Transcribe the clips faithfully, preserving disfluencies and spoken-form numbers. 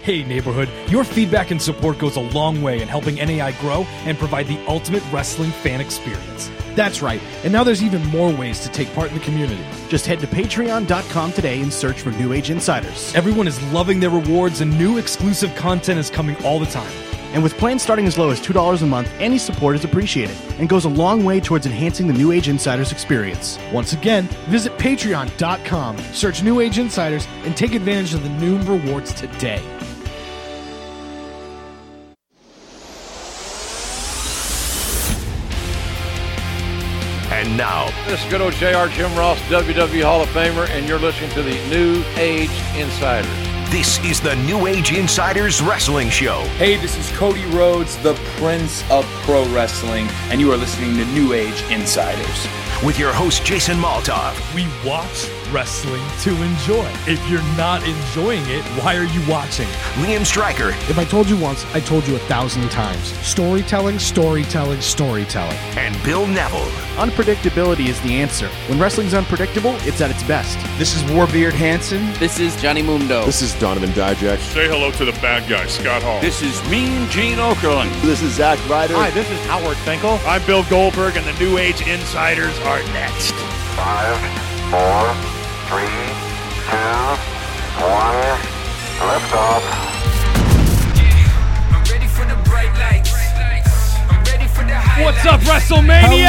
Hey neighborhood, your feedback and support goes a long way in helping N A I grow and provide the ultimate wrestling fan experience. That's right, and now there's even more ways to take part in the community. Just head to patreon dot com today and search for New Age Insiders. Everyone is loving their rewards and new exclusive content is coming all the time. And with plans starting as low as two dollars a month, any support is appreciated and goes a long way towards enhancing the New Age Insiders experience. Once again, visit patreon dot com, search New Age Insiders, and take advantage of the new rewards today. And now, this is good old J R Jim Ross, W W E Hall of Famer, and you're listening to the New Age Insiders. This is the New Age Insiders Wrestling Show. Hey, this is Cody Rhodes, the Prince of Pro Wrestling, and you are listening to New Age Insiders. With your host, Jason Maltov. We watch wrestling to enjoy. If you're not enjoying it, why are you watching? Liam Stryker. If I told you once, I told you a thousand times. Storytelling, storytelling, storytelling. And Bill Neville. Unpredictability is the answer. When wrestling's unpredictable, it's at its best. This is Warbeard Hansen. This is Johnny Mundo. This is Donovan Dijak. Say hello to the bad guy, Scott Hall. This is Mean Gene Okerlund. This is Zack Ryder. Hi, this is Howard Finkel. I'm Bill Goldberg, and the New Age Insiders are next. Five, four, three, two, one, lift off. I'm ready for the bright lights. I'm ready for the high What's up, WrestleMania?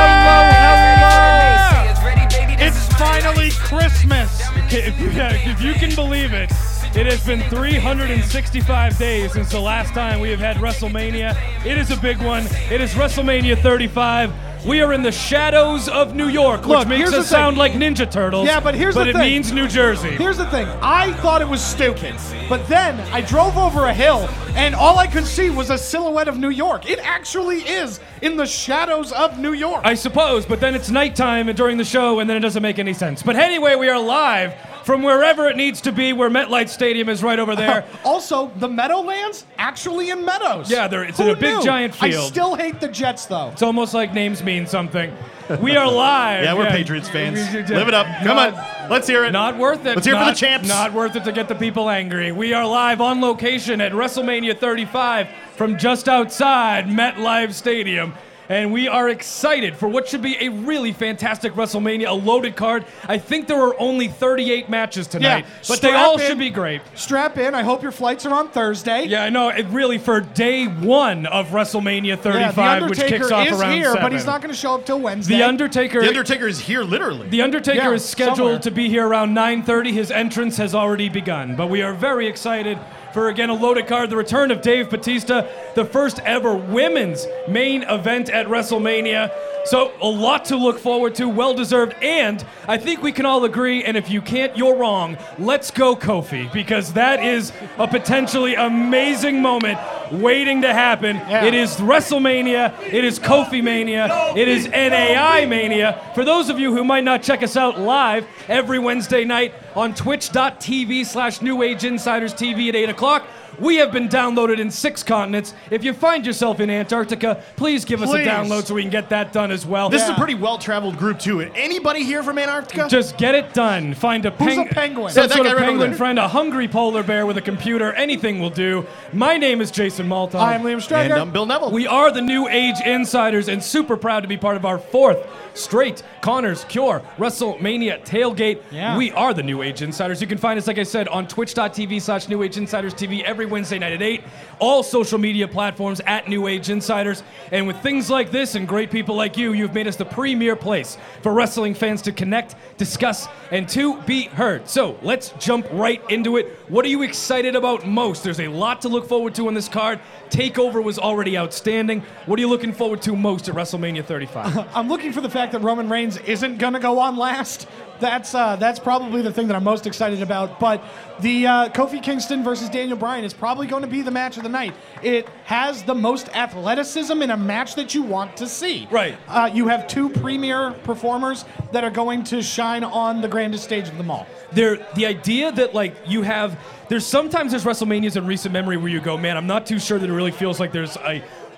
Hello, hello, hello. It's finally Christmas. If you, if you can believe it, it has been three hundred sixty-five days since the last time we have had WrestleMania. It is a big one. It is WrestleMania thirty-five. We are in the shadows of New York, which Look, makes us sound like Ninja Turtles. Yeah, but here's but the it thing. means New Jersey. Here's the thing. I thought it was stupid, but then I drove over a hill, and all I could see was a silhouette of New York. It actually is in the shadows of New York. I suppose, but then it's nighttime during the show, and then it doesn't make any sense. But anyway, we are live from wherever it needs to be, where MetLife Stadium is right over there. Also, the Meadowlands actually in Meadows. Yeah, there, it's Who in a big knew? giant field. I still hate the Jets, though. It's almost like names mean something. We are live. Yeah, we're yeah. Patriots fans. Live it up. Come not, on. Let's hear it. Not worth it. Let's hear not, it for the champs. Not worth it to get the people angry. We are live on location at WrestleMania thirty-five from just outside MetLife Stadium. And we are excited for what should be a really fantastic WrestleMania, a loaded card. I think there are only thirty-eight matches tonight, yeah, but they all in, should be great. Strap in. I hope your flights are on Thursday. Yeah, I know. It really, for day one of WrestleMania thirty-five, yeah, which kicks off is around here, seven. but he's not going to show up till Wednesday. The Undertaker. The Undertaker is here, literally. The Undertaker yeah, is scheduled somewhere. to be here around nine thirty. His entrance has already begun, but we are very excited for, again, a loaded card, the return of Dave Bautista, the first ever women's main event at WrestleMania. So a lot to look forward to, well-deserved, and I think we can all agree, and if you can't, you're wrong, let's go Kofi, because that is a potentially amazing moment waiting to happen. Yeah. It is WrestleMania, it is Kofi Mania, it is N A I Mania. For those of you who might not check us out live every Wednesday night on twitch.tv slash New Age Insiders T V at eight o'clock, we have been downloaded in six continents. If you find yourself in Antarctica, please give Please. us a download so we can get that done as well. This yeah. is a pretty well-traveled group, too. Anybody here from Antarctica? Just get it done. Find a, Who's peng- a penguin? some Yeah, that sort guy of right over penguin there. friend, a hungry polar bear with a computer. Anything will do. My name is Jason Maltov. I'm Liam Stryker. And I'm Bill Neville. We are the New Age Insiders and super proud to be part of our fourth straight Connors Cure WrestleMania tailgate. Yeah. We are the New Age Insiders. You can find us, like I said, on twitch.tv slash New Age Insiders T V every Wednesday night at eight. All social media platforms at New Age Insiders. And with things like this and great people like you, you've made us the premier place for wrestling fans to connect, discuss, and to be heard. So let's jump right into it. What are you excited about most? There's a lot to look forward to on this card. TakeOver was already outstanding. What are you looking forward to most at WrestleMania thirty-five? I'm looking for the fact that Roman Reigns isn't going to go on last. That's uh, that's probably the thing that I'm most excited about. But the uh, Kofi Kingston versus Daniel Bryan is probably going to be the match of the night. It has the most athleticism in a match that you want to see. Right. Uh, you have two premier performers that are going to shine on the grandest stage of them all. There, the idea that like you have, there's sometimes there's WrestleManias in recent memory where you go, man, I'm not too sure that it really feels like there's a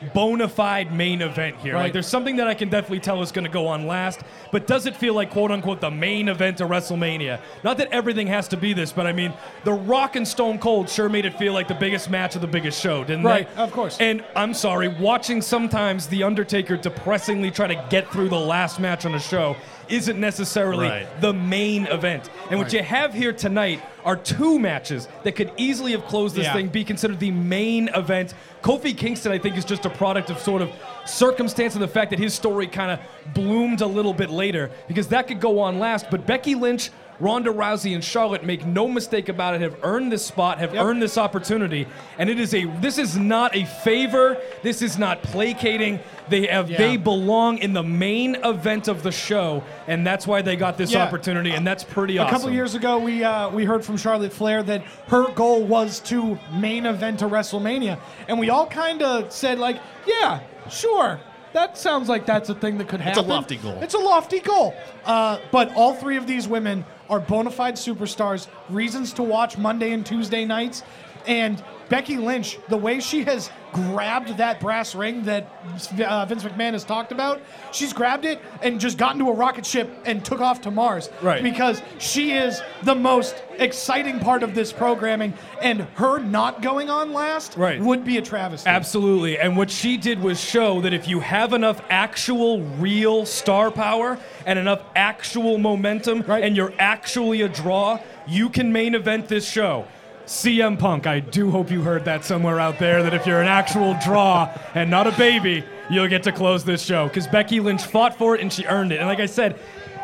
bona fide main event here. Right. Like, there's something that I can definitely tell is going to go on last, but does it feel like, quote unquote, the main event of WrestleMania? Not that everything has to be this, but I mean, The Rock and Stone Cold sure made it feel like the biggest match of the biggest show, didn't Right, they? of course. And I'm sorry, watching sometimes The Undertaker depressingly try to get through the last match on a show isn't necessarily Right. the main event. And what Right. you have here tonight are two matches that could easily have closed this Yeah. thing, be considered the main event. Kofi Kingston, I think, is just a product of sort of circumstance and the fact that his story kind of bloomed a little bit later, because that could go on last. But Becky Lynch, Ronda Rousey, and Charlotte, make no mistake about it, have earned this spot, have Yep. earned this opportunity, and it is a. This is not a favor. This is not placating. They have. Yeah. They belong in the main event of the show, and that's why they got this Yeah. opportunity, and that's pretty A awesome. couple years ago, we uh, we heard from Charlotte Flair that her goal was to main event a WrestleMania, and we all kind of said like, yeah, sure. That sounds like that's a thing that could happen. It's a lofty goal. It's a lofty goal. Uh, but all three of these women are bona fide superstars, reasons to watch Monday and Tuesday nights. And Becky Lynch, the way she has grabbed that brass ring that uh, Vince McMahon has talked about, she's grabbed it and just got into a rocket ship and took off to Mars. Right. Because she is the most exciting part of this programming, and her not going on last Right. would be a travesty. Absolutely. And what she did was show that if you have enough actual real star power and enough actual momentum, Right. and you're actually a draw, you can main event this show. C M Punk, I do hope you heard that somewhere out there, that if you're an actual draw and not a baby, you'll get to close this show. Because Becky Lynch fought for it and she earned it. And like I said,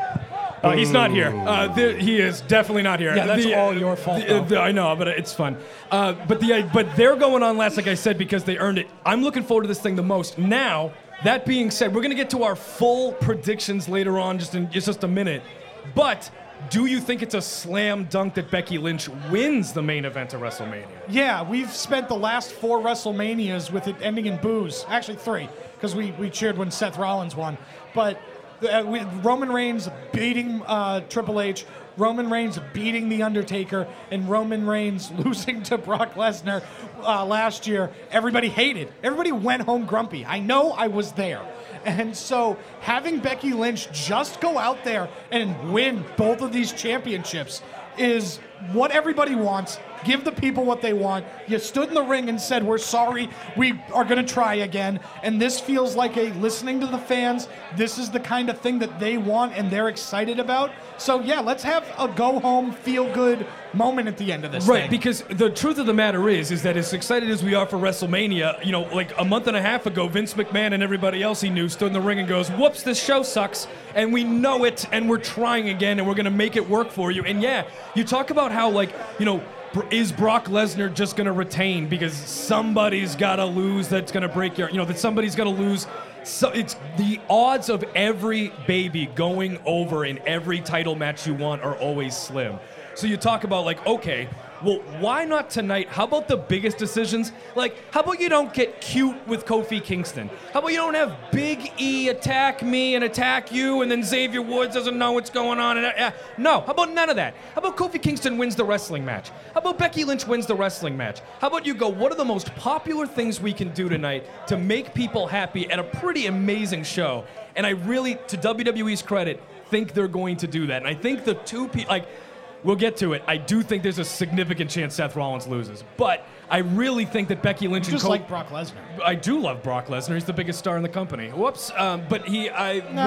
uh, he's not here. Uh, the, he is definitely not here. Yeah, that's The- all your fault, the- though. the- I know, but it's fun. Uh, but the but they're going on last, like I said, because they earned it. I'm looking forward to this thing the most. Now, that being said, we're going to get to our full predictions later on, just in just a minute. But do you think it's a slam dunk that Becky Lynch wins the main event of WrestleMania? Yeah, we've spent the last four WrestleManias with it ending in boos. Actually, three, because we, we cheered when Seth Rollins won. But uh, we, Roman Reigns beating uh, Triple H, Roman Reigns beating The Undertaker, and Roman Reigns losing to Brock Lesnar uh, last year. Everybody hated. Everybody went home grumpy. I know, I was there. And so having Becky Lynch just go out there and win both of these championships is what everybody wants. Give the people what they want. You stood in the ring and said, we're sorry, we are going to try again. And this feels like a listening to the fans. This is the kind of thing that they want and they're excited about. So yeah, let's have a go-home, feel-good moment at the end of this Right, thing. because the truth of the matter is, is that as excited as we are for WrestleMania, you know, like a month and a half ago, Vince McMahon and everybody else he knew stood in the ring and goes, whoops, this show sucks, and we know it, and we're trying again, and we're going to make it work for you. And yeah, you talk about how, like, you know, is Brock Lesnar just going to retain because somebody's got to lose that's going to break your, you know, that somebody's going to lose. So it's the odds of every baby going over in every title match you want are always slim. So you talk about like, okay, well, why not tonight? How about the biggest decisions? Like, how about you don't get cute with Kofi Kingston? How about you don't have Big E attack me and attack you, and then Xavier Woods doesn't know what's going on? And uh, no, how about none of that? How about Kofi Kingston wins the wrestling match? How about Becky Lynch wins the wrestling match? How about you go, what are the most popular things we can do tonight to make people happy at a pretty amazing show? And I really, to W W E's credit, think they're going to do that. And I think the two people, like, we'll get to it. I do think there's a significant chance Seth Rollins loses. But I really think that Becky Lynch You and just Kofi... like Brock Lesnar. I do love Brock Lesnar. He's the biggest star in the company. Whoops. Um, but he... I. No.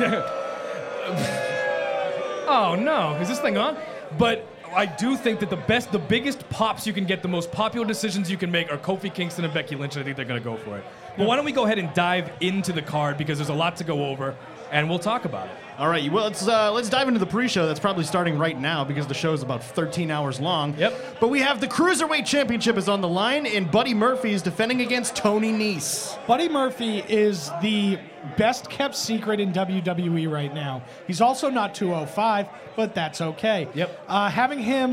Oh, no. Is this thing on? But I do think that the best, the biggest pops you can get, the most popular decisions you can make are Kofi Kingston and Becky Lynch, and I think they're going to go for it. But why don't we go ahead and dive into the card, because there's a lot to go over, and we'll talk about it. All right, well, let's uh, let's dive into the pre-show. That's probably starting right now because the show is about thirteen hours long. Yep. But we have the Cruiserweight Championship is on the line, and Buddy Murphy is defending against Tony Nese. Buddy Murphy is the best kept secret in W W E right now. He's also not two oh five, but that's okay. Yep. Uh, having him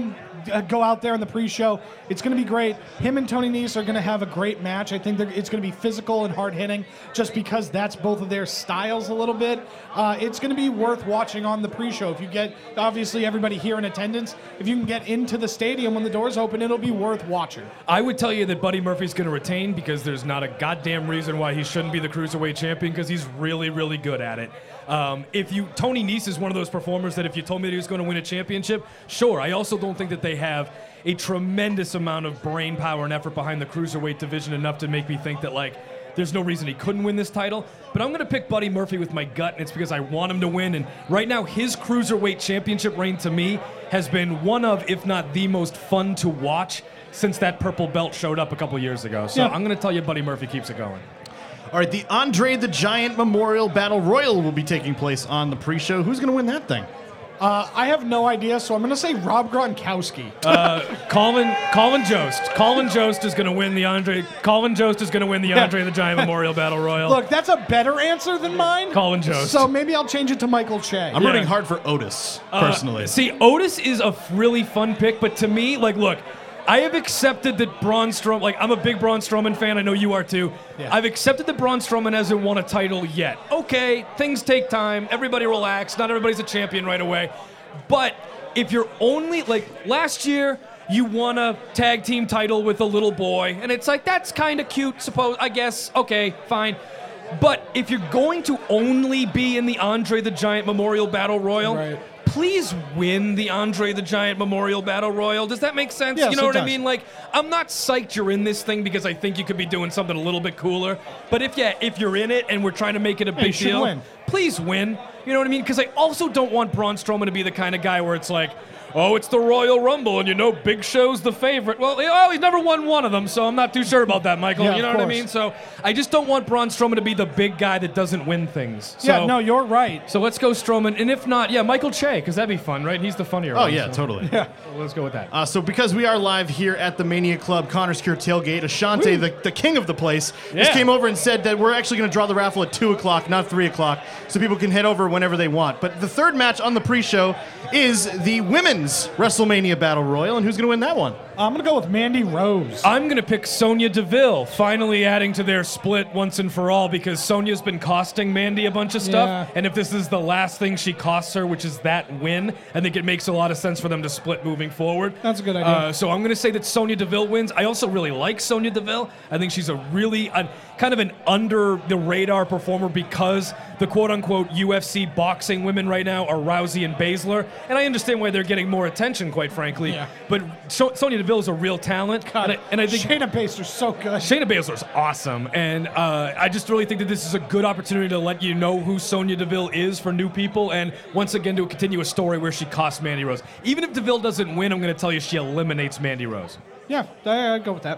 uh, go out there in the pre-show. It's going to be great. Him and Tony Nese are going to have a great match. I think it's going to be physical and hard-hitting just because that's both of their styles a little bit. Uh, it's going to be worth watching on the pre-show. If you get, obviously, everybody here in attendance, if you can get into the stadium when the doors open, it'll be worth watching. I would tell you that Buddy Murphy's going to retain because there's not a goddamn reason why he shouldn't be the Cruiserweight champion because he's really, really good at it. Um, if you Tony Nese is one of those performers that if you told me that he was going to win a championship, sure. I also don't think that they have a tremendous amount of brain power and effort behind the Cruiserweight division enough to make me think that, like, there's no reason he couldn't win this title. But I'm going to pick Buddy Murphy with my gut, and it's because I want him to win. And right now, his Cruiserweight championship reign to me has been one of, if not the most fun to watch since that purple belt showed up a couple years ago. So yeah. I'm going to tell you Buddy Murphy keeps it going. All right, the Andre the Giant Memorial Battle Royal will be taking place on the pre-show. Who's going to win that thing? Uh, I have no idea, so I'm going to say Rob Gronkowski. Uh, Colin, Colin Jost. Colin Jost is going to win the Andre. Colin Jost is going to win the Andre the Giant Memorial Battle Royal. Look, that's a better answer than mine. Colin Jost. So maybe I'll change it to Michael Che. I'm yeah. rooting hard for Otis, personally. Uh, see, Otis is a really fun pick, but to me, like, look, I have accepted that Braun Strowman, like, I'm a big Braun Strowman fan. I know you are too. Yeah. I've accepted that Braun Strowman hasn't won a title yet. Okay, things take time. Everybody relax. Not everybody's a champion right away. But if you're only, like, last year, you won a tag team title with a little boy, and it's like, that's kind of cute, suppose, I guess. Okay, fine. But if you're going to only be in the Andre the Giant Memorial Battle Royal, right. please win the Andre the Giant Memorial Battle Royal. Does that make sense? Yes, you know what does. I mean? Like, I'm not psyched you're in this thing because I think you could be doing something a little bit cooler. But if yeah, if you're in it and we're trying to make it a yeah, big deal, win. please win. You know what I mean? Because I also don't want Braun Strowman to be the kind of guy where it's like, oh, it's the Royal Rumble, and you know Big Show's the favorite. Well, oh, he's never won one of them, so I'm not too sure about that, Michael. Yeah, you know what I mean? So I just don't want Braun Strowman to be the big guy that doesn't win things. So, yeah, no, you're right. So let's go Strowman, and if not, yeah, Michael Che, because that'd be fun, right? He's the funnier oh, one. Oh, yeah, so. totally. Yeah. Well, let's go with that. Uh, so because we are live here at the Mania Club Connors Cure Tailgate, Ashante, the, the king of the place, yeah. just came over and said that we're actually going to draw the raffle at two o'clock, not three o'clock, so people can head over whenever they want. But the third match on the pre-show is the Women's WrestleMania Battle Royal, and who's going to win that one? I'm going to go with Mandy Rose. I'm going to pick Sonya Deville, finally adding to their split once and for all, because Sonya's been costing Mandy a bunch of stuff, Yeah. and if this is the last thing she costs her, which is that win, I think it makes a lot of sense for them to split moving forward. That's a good idea. Uh, so I'm going to say that Sonya Deville wins. I also really like Sonya Deville. I think she's a really, uh, kind of an under-the-radar performer because the quote-unquote U F C boxing women right now are Rousey and Baszler, and I understand why they're getting more attention, quite frankly, Yeah. but so- Sonya Deville is a real talent, God, and, I, and I think Shayna Baszler's so good. Shayna Baszler's awesome, and uh, I just really think that this is a good opportunity to let you know who Sonya Deville is for new people, and once again to continue a story where she costs Mandy Rose. Even if Deville doesn't win, I'm going to tell you she eliminates Mandy Rose. Yeah, I- I'd go with that.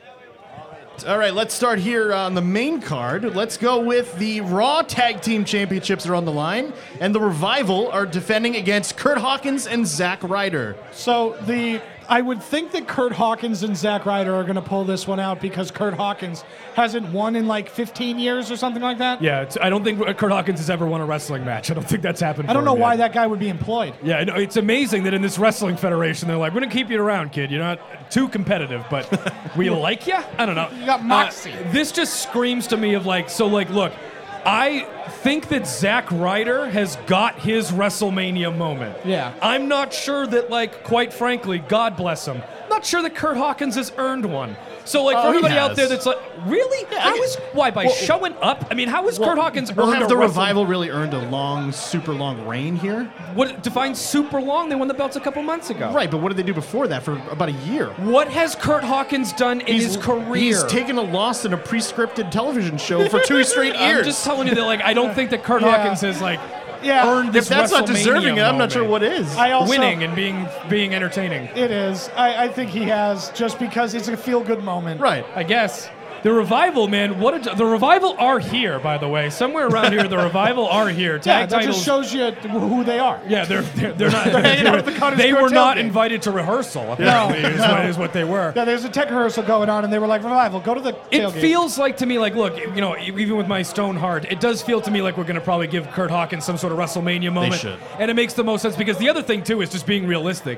All right, let's start here on the main card. Let's go with the Raw Tag Team Championships are on the line, and the Revival are defending against Kurt Hawkins and Zack Ryder. So the I would think that Kurt Hawkins and Zack Ryder are going to pull this one out because Kurt Hawkins hasn't won in like fifteen years or something like that. Yeah, it's, I don't think Kurt Hawkins has ever won a wrestling match. I don't think that's happened. I don't for know him why yet. that guy would be employed. Yeah, I know, it's amazing that in this wrestling federation they're like, we're gonna keep you around, kid. You're not too competitive, but we like you. I don't know. You got moxie. Uh, this just screams to me of like, so like, look, I think that Zack Ryder has got his WrestleMania moment. Yeah. I'm not sure that, like, quite frankly, God bless him, not sure that Kurt Hawkins has earned one. So, like, Oh, for he everybody out has. there that's like, really? Yeah, how I- is, why, by well- showing up? I mean, how has Well, Kurt Hawkins well, earned have a the Wrestle- Revival really earned a long, super long reign here? What defines super long? They won the belts a couple months ago. Right, but what did they do before that for about a year? What has Kurt Hawkins done in his career? He's taken a loss in a pre-scripted television show for two straight years. I'm just telling you that, like, I don't think that Kurt Yeah. Hawkins has, like, Yeah. earned this If that's not WrestleMania deserving it, I'm not moment. sure what is. I also Winning and being being entertaining. It is. I, I think he has just because it's a feel-good moment. Right. I guess. The Revival, man, what a, the Revival are here, by the way. Somewhere around here, the Revival are here. Yeah, Tag that titles. just shows you who they are. yeah, they're they're, they're not. They're hanging out at the Connors they Square were not tailgate. invited to rehearsal. Apparently, is, what, is what they were. Yeah, there's a tech rehearsal going on, and they were like, Revival, go to the It tailgate. feels like to me, like, look, you know, even with my stone heart, it does feel to me like we're going to probably give Kurt Hawkins some sort of WrestleMania moment. should. And it makes the most sense because the other thing, too, is just being realistic.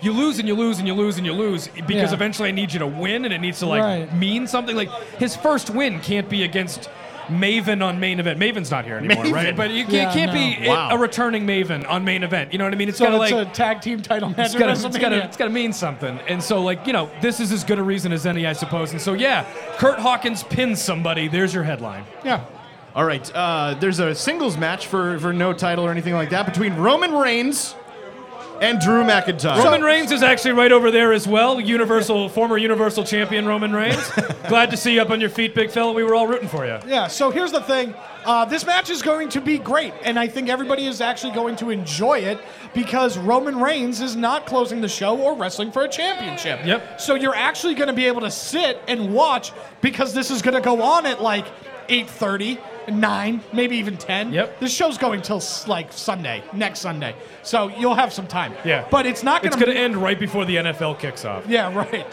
you lose and you lose and you lose and you lose because Yeah. eventually I need you to win and it needs to like Right. mean something. Like his first win can't be against Maven on main event. Maven's not here anymore, Maven. right? But you, Yeah, you can't no. be Wow. a returning Maven on main event. You know what I mean? It's So gotta it's like a tag team title match it's at gotta, it's gotta, WrestleMania. it's gotta mean something. And so, like, you know, this is as good a reason as any, I suppose. And so, yeah, Kurt Hawkins pins somebody. There's your headline. Yeah. All right, uh, there's a singles match for, for no title or anything like that between Roman Reigns and Drew McIntyre. Roman Reigns is actually right over there as well. Universal, former Universal Champion Roman Reigns. Glad to see you up on your feet, big fella. We were all rooting for you. Yeah, so here's the thing. Uh, this match is going to be great, and I think everybody is actually going to enjoy it because Roman Reigns is not closing the show or wrestling for a championship. Yep. So you're actually going to be able to sit and watch because this is going to go on at like eight thirty, nine, maybe even ten. Yep. This show's going till s- like Sunday, next Sunday. So you'll have some time. Yeah. But it's not going It's going to end right before the N F L kicks off. Yeah, right.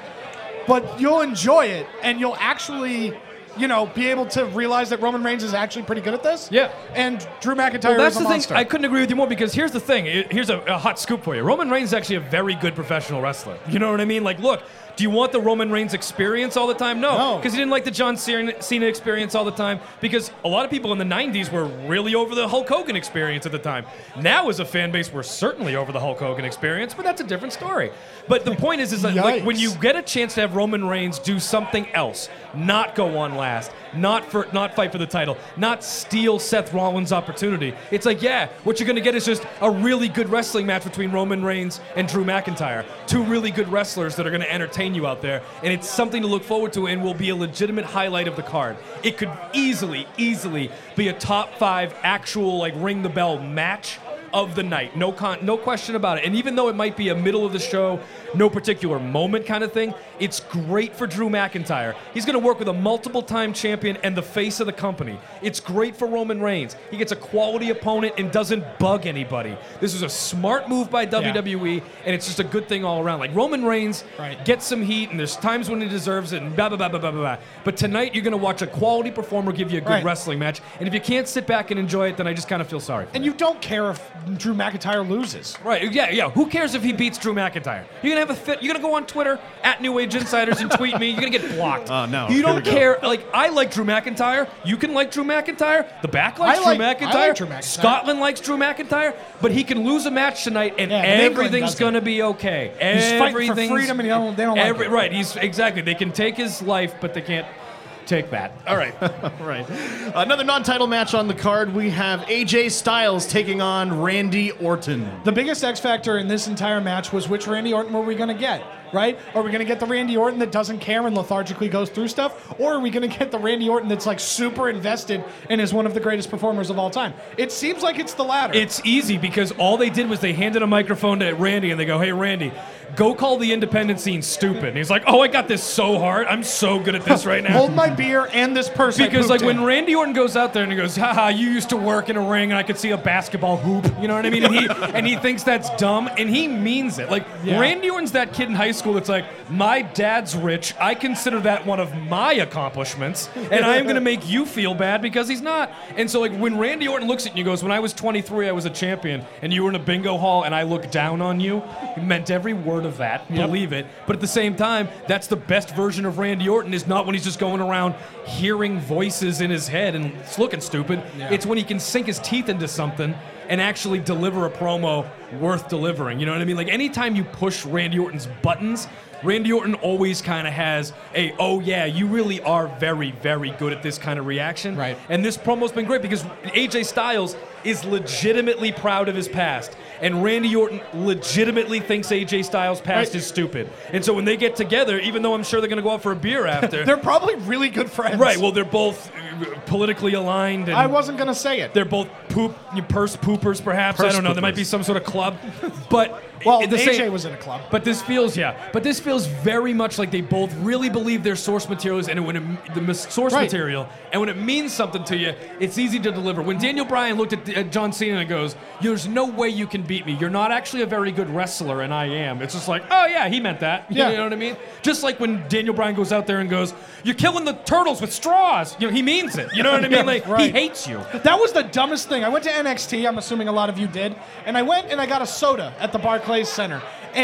But you'll enjoy it, and you'll actually, you know, be able to realize that Roman Reigns is actually pretty good at this. Yeah. And Drew McIntyre Well, that's is a the monster. thing. I couldn't agree with you more because here's the thing. It- Here's a, a hot scoop for you. Roman Reigns is actually a very good professional wrestler. You know what I mean? Like, look, do you want the Roman Reigns experience all the time? No. No. Because he didn't like the John Cena Cena experience all the time because a lot of people in the nineties were really over the Hulk Hogan experience at the time. Now, as a fan base, we're certainly over the Hulk Hogan experience, but that's a different story. But the point is, is that like, when you get a chance to have Roman Reigns do something else, not go on last, not for not fight for the title, not steal Seth Rollins' opportunity. It's like, yeah, what you're going to get is just a really good wrestling match between Roman Reigns and Drew McIntyre. Two really good wrestlers that are going to entertain you out there. And it's something to look forward to and will be a legitimate highlight of the card. It could easily, easily be a top five actual, like, ring the bell match of the night. No con- no question about it. And even though it might be a middle of the show, no particular moment kind of thing, it's great for Drew McIntyre. He's going to work with a multiple-time champion and the face of the company. It's great for Roman Reigns. He gets a quality opponent and doesn't bug anybody. This is a smart move by W W E, and it's just a good thing all around. Like, Roman Reigns Right. gets some heat, and there's times when he deserves it, and blah, blah, blah, blah, blah, blah. But tonight, you're going to watch a quality performer give you a good Right. wrestling match, and if you can't sit back and enjoy it, then I just kind of feel sorry for and you. you don't care if Drew McIntyre loses. Right, yeah, yeah. Who cares if he beats Drew McIntyre? You're gonna have a fit. You're gonna go on Twitter at New Age Insiders and tweet me. You're gonna get blocked. Oh, no. You Here don't we go. care. Like, I like Drew McIntyre. You can like Drew McIntyre. The back likes I like- Drew I McIntyre. like Drew McIntyre. Scotland likes Drew McIntyre. But he can lose a match tonight, and Yeah, but England everything's doesn't. gonna be okay. He's fighting for Everything's- freedom, and they don't- they don't like every, it. Right. He's exactly. They can take his life, but they can't take that. All right. Right. Another non-title match on the card. We have A J Styles taking on Randy Orton. The biggest X factor in this entire match was which Randy Orton were we going to get, right? Are we going to get the Randy Orton that doesn't care and lethargically goes through stuff? Or are we going to get the Randy Orton that's like super invested and is one of the greatest performers of all time? It seems like it's the latter. It's easy because all they did was they handed a microphone to Randy and they go, hey, Randy, go call the independent scene stupid. And he's like, oh, I got this so hard. I'm so good at this right now. Hold my beer and this person. I Because pooped like when in. Randy Orton goes out there and he goes, haha, you used to work in a ring and I could see a basketball hoop. You know what I mean? And he and he thinks that's dumb and he means it. Like Yeah. Randy Orton's that kid in high school that's like, my dad's rich. I consider that one of my accomplishments. And I am going to make you feel bad because he's not. And so like when Randy Orton looks at you and goes, when I was twenty-three, I was a champion and you were in a bingo hall and I looked down on you, he meant every word of that. Believe it. But at the same time, that's the best version of Randy Orton is not when he's just going around hearing voices in his head and it's looking stupid. Yeah. It's when he can sink his teeth into something and actually deliver a promo worth delivering. You know what I mean? Like anytime you push Randy Orton's buttons, Randy Orton always kind of has a, oh yeah, you really are very, very good at this kind of reaction. Right. And this promo's been great because A J Styles is legitimately proud of his past. And Randy Orton legitimately thinks A J Styles' past Right. is stupid. And so when they get together, even though I'm sure they're going to go out for a beer after. They're probably really good friends. Right, well, they're both uh, politically aligned. And I wasn't going to say it. they're both poop, purse poopers, perhaps. I Purse don't know. There might poopers. be some sort of club. But Well, at the A J same- was in a club. But this feels, yeah. But this feels very much like they both really believe their source materials and when it, the mis- source Right. material, and when it means something to you, it's easy to deliver. When Daniel Bryan looked at, at John Cena and goes, "There's no way you can beat me. You're not actually a very good wrestler, and I am." It's just like, oh yeah, he meant that. Yeah. You know what I mean? Just like when Daniel Bryan goes out there and goes, "You're killing the turtles with straws." You know, he means it. You know what I mean? Like he Right. hates you. That was the dumbest thing. I went to N X T, I'm assuming a lot of you did, and I went and I got a soda at the Barclays Center. And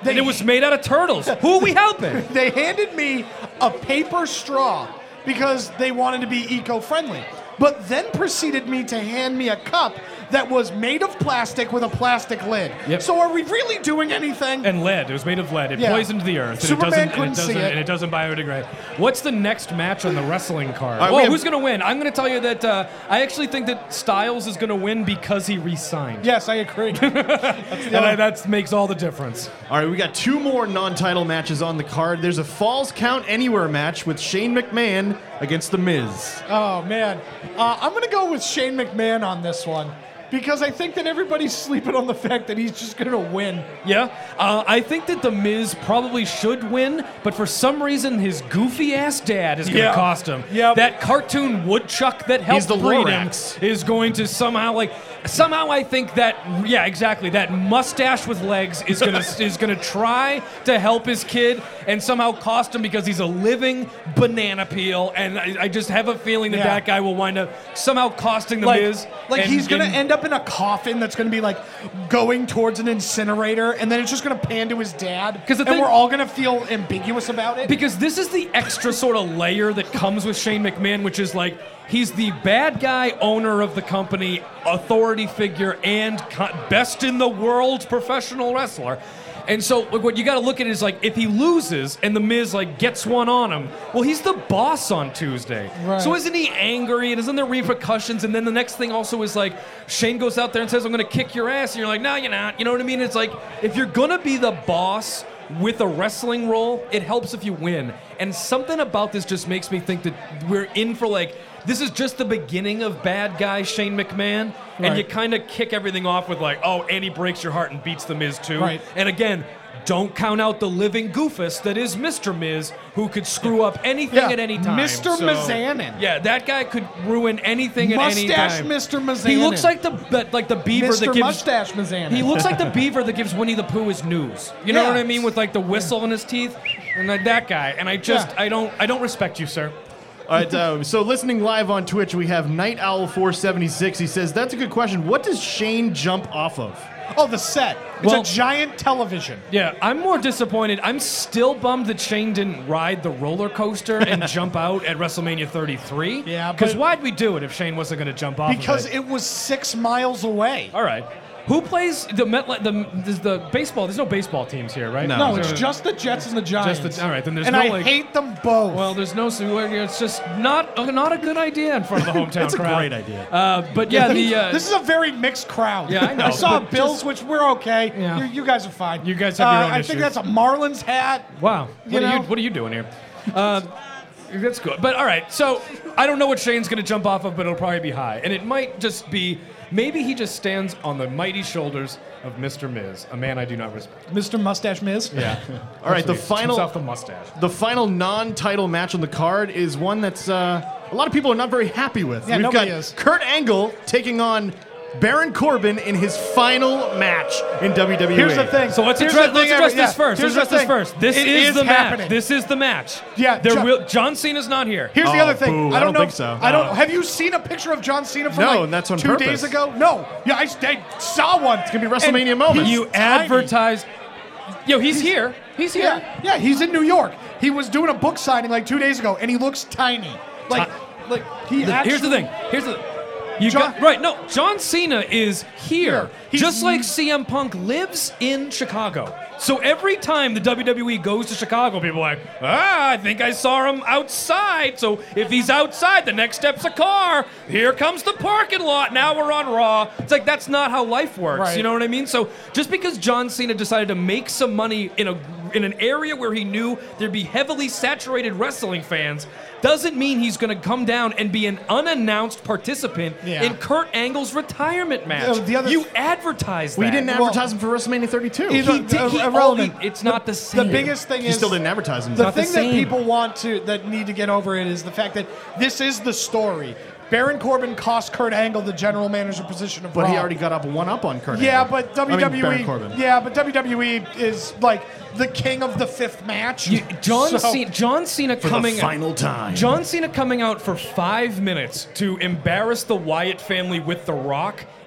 and it was made out of turtles. Who are we helping? They handed me a paper straw because they wanted to be eco-friendly, but then proceeded me to hand me a cup that was made of plastic with a plastic lid. Yep. So are we really doing anything? And lead. It was made of lead. It Yeah. poisoned the earth. Superman and it doesn't, couldn't and it doesn't, see it. And it doesn't biodegrade. What's the next match on the wrestling card? All right, oh, we have- who's going to win? I'm going to tell you that uh, I actually think that Styles is going to win because he re-signed. Yes, I agree. and I, that makes all the difference. All right, we got two more non-title matches on the card. There's a Falls Count Anywhere match with Shane McMahon against The Miz. Oh, man. Uh, I'm going to go with Shane McMahon on this one because I think that everybody's sleeping on the fact that he's just going to win. Yeah, uh, I think that The Miz probably should win, but for some reason his goofy-ass dad is going to Yeah. cost him. Yep. That cartoon woodchuck that helped He's the breed Lorax. him is going to somehow, like, somehow I think that, yeah, exactly, that mustache with legs is going to is going to try to help his kid and somehow cost him because he's a living banana peel, and I, I just have a feeling that Yeah. that guy will wind up somehow costing The Like, Miz. like and- he's going to and- end up in a coffin that's going to be like going towards an incinerator, and then it's just going to pan to his dad, 'Cause the and thing- we're all going to feel ambiguous about it. Because this is the extra sort of layer that comes with Shane McMahon, which is like he's the bad guy owner of the company, authority figure, and co- best in the world professional wrestler. And so like, what you got to look at is like if he loses and the Miz like gets one on him, well, he's the boss on Tuesday. Right. So isn't he angry and isn't there repercussions? And then the next thing also is like Shane goes out there and says, "I'm going to kick your ass," and you're like, "No, you're not." You know what I mean? It's like if you're going to be the boss with a wrestling role, it helps if you win. And something about this just makes me think that we're in for like, this is just the beginning of bad guy Shane McMahon, and Right. you kind of kick everything off with like, oh, and he breaks your heart and beats The Miz too. Right. And again, don't count out the living goofus that is Mister Miz, who could screw up anything Yeah, at any time. Mister So- Mizanin. Yeah, that guy could ruin anything at any Mustache time. Mister Mizanin. He looks like the but like the beaver Mister that gives Mustache Mizanin. he looks like the beaver that gives Winnie the Pooh his news. You know Yeah. what I mean, with like the whistle in his teeth, and like that guy. And I just, Yeah. I don't, I don't respect you, sir. All right, uh, so listening live on Twitch, we have Night Owl four seventy-six. He says, that's a good question. What does Shane jump off of? Oh, the set. It's Well- a giant television. Yeah, I'm more disappointed. I'm still bummed that Shane didn't ride the roller coaster and jump out at WrestleMania thirty-three. Yeah, because but- why'd we do it if Shane wasn't going to jump off? Because of it? it was six miles away. All right. Who plays the Met? The there's the baseball. There's no baseball teams here, right? No. No, Is it's there- just the Jets and the Giants. Just the- all right, then there's and no, I like- hate them both. Well, there's no. It's just not not a good idea in front of the hometown It's a crowd. great idea. Uh, but yeah, the uh, this is a very mixed crowd. Yeah, I know, I saw but Bills, just- which we're okay. Yeah. You, you guys are fine. You guys have your Uh, own I issues. think that's a Marlins hat. wow. You What are you know? What are you doing here? Uh, that's good. But all right, so I don't know what Shane's going to jump off of, but it'll probably be high, and it might just be maybe he just stands on the mighty shoulders of Mister Miz, a man I do not respect. Mister Mustache Miz. Yeah. All right, the Jumps final off the mustache. the final non-title match on the card is one that's uh, a lot of people are not very happy with. Yeah, We've nobody got is. Kurt Angle taking on Baron Corbin in his final match in W W E. Here's the thing. So let's Here's address, the let's thing, address every- this yeah. first. Here's Let's the address this thing. first. This It is, is the happening. match. This is the match. Yeah, There Jo- will, John Cena's not here. Here's the Oh, other thing. boo. I I don't, don't know. think so. I don't. No. Have you seen a picture of John Cena from No, like and that's on two purpose. days ago? No. Yeah, I, I saw one. It's gonna be WrestleMania moment. You advertised. Yo, he's, here. He's here. Yeah, yeah, he's in New York. He was doing a book signing like two days ago, and he looks tiny. Like, like he. The- actually, here's the thing. Here's the. You John- got right. No, John Cena is here, Here. He's- just like C M Punk lives in Chicago. So every time the W W E goes to Chicago, people are like, ah, I think I saw him outside. So if he's outside, the next step's a car. Here comes the parking lot. Now we're on Raw. It's like that's not how life works. Right. You know what I mean? So just because John Cena decided to make some money in a in an area where he knew there'd be heavily saturated wrestling fans, doesn't mean he's going to come down and be an unannounced participant Yeah. in Kurt Angle's retirement match. Uh, the other- you advertised We that. didn't Well, advertise him for WrestleMania thirty-two. Either- He did- he- uh, irrelevant. oh, he- it's not the same. The biggest thing He is still didn't advertise him. The not the thing that same. people want to that need to get over it is the fact that this is the story. Baron Corbin cost Kurt Angle the general manager position of But Raw. he already got up one up on Kurt Yeah, Angle. but I mean, W W E. Baron Corbin. Yeah, but W W E is like the king of the fifth match. You- John, So- Cena, John Cena For coming the final time. John Cena coming out for five minutes to embarrass the Wyatt family with The Rock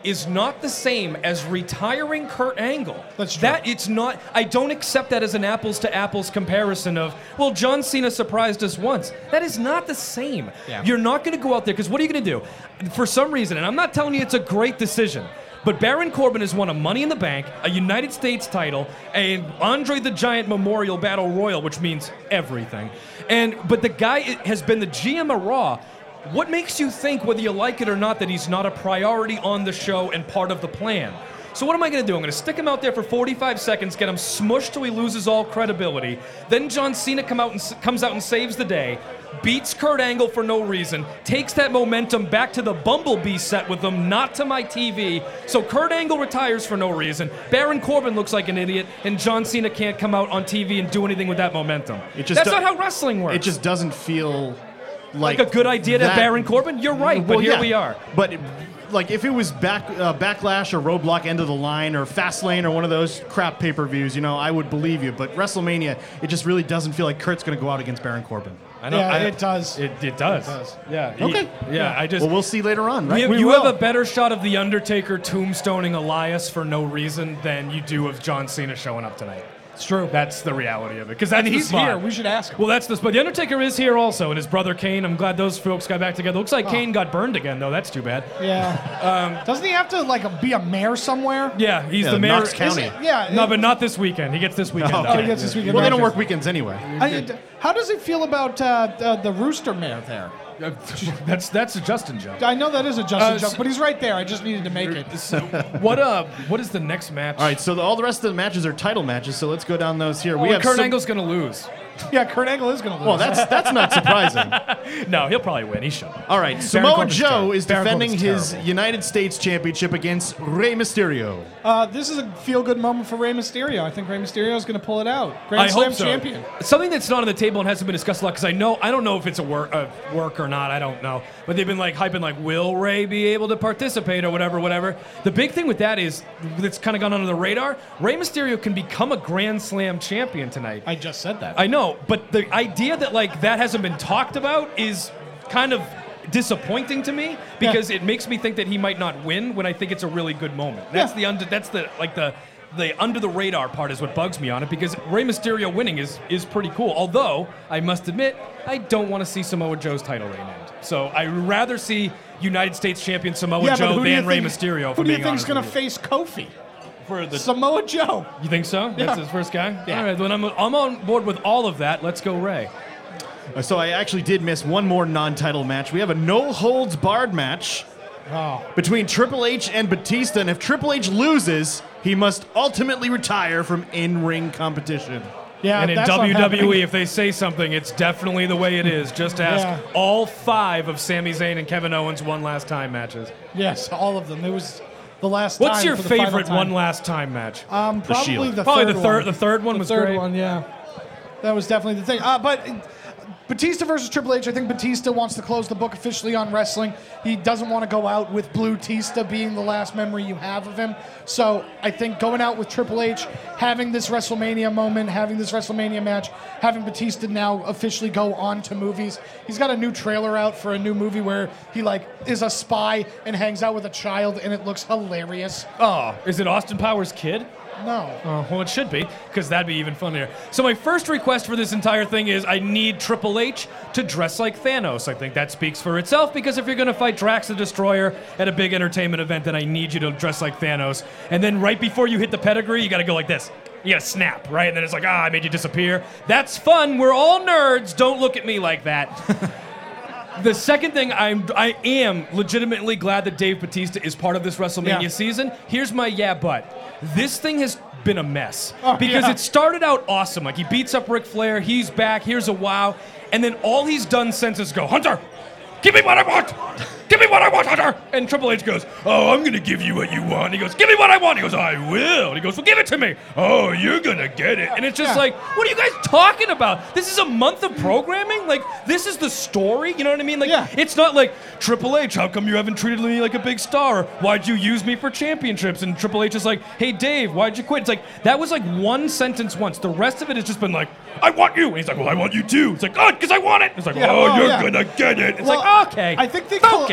is not the same as retiring Kurt Angle. That's true. That it's not. I don't accept that as an apples to apples comparison of, well, John Cena surprised us once. That is not the same. Yeah. You're not going to go out there because what are you going to do? For some reason, and I'm not telling you it's a great decision, but Baron Corbin has won a Money in the Bank, a United States title, an Andre the Giant Memorial Battle Royal, which means everything. And but the guy has been the G M of Raw. What makes you think, whether you like it or not, that he's not a priority on the show and part of the plan? So what am I going to do? I'm going to stick him out there for forty-five seconds, get him smushed till he loses all credibility. Then John Cena come out and s- comes out and saves the day, beats Kurt Angle for no reason, takes that momentum back to the Bumblebee set with him, not to my T V. So Kurt Angle retires for no reason. Baron Corbin looks like an idiot, and John Cena can't come out on T V and do anything with that momentum. It just That's do- not how wrestling works. It just doesn't feel like, Like a good idea to that- Baron Corbin? You're right, but Well, here yeah. we are. But like if it was back uh, Backlash or Roadblock End of the Line or Fastlane or one of those crap pay-per-views, you know, I would believe you. But WrestleMania, it just really doesn't feel like Kurt's going to go out against Baron Corbin. I know, Yeah, I- it does. It, it does. It does. Yeah. Okay. He- yeah, I just. Well, we'll see later on, right? You, We you will. have a better shot of The Undertaker tombstoning Elias for no reason than you do of John Cena showing up tonight. It's true. That's the reality of it. Because that's And the he's spot. here. We should ask him. Well, that's the spot. The Undertaker is here also, and his brother Kane. I'm glad those folks got back together. Looks like Oh. Kane got burned again, though. That's too bad. Yeah. Um, Doesn't he have to like be a mayor somewhere? Yeah, he's Yeah, the mayor. Knox County. Is it- yeah. No, it- but not this weekend. He gets this weekend. Oh, off. Oh, he gets this weekend. Well, they off. don't work weekends anyway. I, how does it feel about uh, uh, the Rooster Mayor there? that's that's a Justin joke. I know that is a Justin Uh, joke, so- but he's right there. I just needed to make it. So, what uh, what is the next match? All right, so the, all the rest of the matches are title matches, so let's go down those here. Well, we have Kurt some- Angle's gonna lose. Yeah, Kurt Angle is going to lose. Well, that's that's not surprising. No, he'll probably win. He should. All right, Baron Samoa Corbin's Joe terrible. is Baron defending Corbin's his terrible. United States Championship against Rey Mysterio. Uh, this is a feel-good moment for Rey Mysterio. I think Rey Mysterio is going to pull it out. Grand I Slam hope so. champion. Something that's not on the table and hasn't been discussed a lot because I know I don't know if it's a work uh, work or not. I don't know, but they've been like hyping like, will Rey be able to participate or whatever, whatever. The big thing with that is that's kind of gone under the radar. Rey Mysterio can become a Grand Slam champion tonight. I just said that. I know, but the idea that like that hasn't been talked about is kind of disappointing to me because it makes me think that he might not win when I think it's a really good moment. That's Yeah. the under that's the like the the under the radar part is what bugs me on it because Rey Mysterio winning is is pretty cool. Although I must admit I don't want to see Samoa Joe's title reign end. So I would rather see United States champion Samoa yeah, but Joe who do you than Rey think- Mysterio. Who for do you being think is honest going to with you. face Kofi? For the Samoa Joe. You think so? That's Yeah. his first guy? Yeah. All right, then I'm, I'm on board with all of that. Let's go, Ray. Uh, So I actually did miss one more non-title match. We have a no-holds-barred match Oh. between Triple H and Batista, and if Triple H loses, he must ultimately retire from in-ring competition. Yeah, and in that's not W W E, happening. if they say something, it's definitely the way it is. Just ask Yeah. all five of Sami Zayn and Kevin Owens' one last time matches. Yes, all of them. It was the last What's time your for the final favorite time. one last time match? Um, The probably Shield. the Probably third the third- one. the third one the was third great. one, yeah. That was definitely the thing. Uh, but Batista versus Triple H, I think Batista wants to close the book officially on wrestling. He doesn't want to go out with Blue Tista being the last memory you have of him. So I think going out with Triple H, having this WrestleMania moment, having this WrestleMania match, having Batista now officially go on to movies. He's got a new trailer out for a new movie where he like is a spy and hangs out with a child, and it looks hilarious. Oh, is it Austin Powers' kid? No. Oh, well, it should be, because that'd be even funnier. So my first request for this entire thing is I need Triple H to dress like Thanos. I think that speaks for itself, because if you're going to fight Drax the Destroyer at a big entertainment event, then I need you to dress like Thanos. And then right before you hit the pedigree, you got to go like this. You got to snap, right? And then it's like, ah, I made you disappear. That's fun. We're all nerds. Don't look at me like that. The second thing, I'm, I am legitimately glad that Dave Bautista is part of this WrestleMania Yeah. season. Here's my yeah, but this thing has been a mess Oh, because yeah. it started out awesome. Like he beats up Ric Flair, he's back, here's a wow, and then all he's done since is go, Hunter, give me what I want. Give me what I want, Hunter! And Triple H goes, oh, I'm gonna give you what you want. He goes, give me what I want. He goes, I will. And he goes, well, give it to me. Oh, you're gonna get it. And it's just Yeah. like, what are you guys talking about? This is a month of programming? Like, this is the story? You know what I mean? Like, Yeah. it's not like, Triple H, how come you haven't treated me like a big star? Or, why'd you use me for championships? And Triple H is like, hey, Dave, why'd you quit? It's like, that was like one sentence once. The rest of it has just been like, I want you. And he's like, well, I want you too. It's like, oh, because I want it. It's like, Yeah, oh, well, you're yeah. gonna get it. It's Well, like, okay. I think they focus.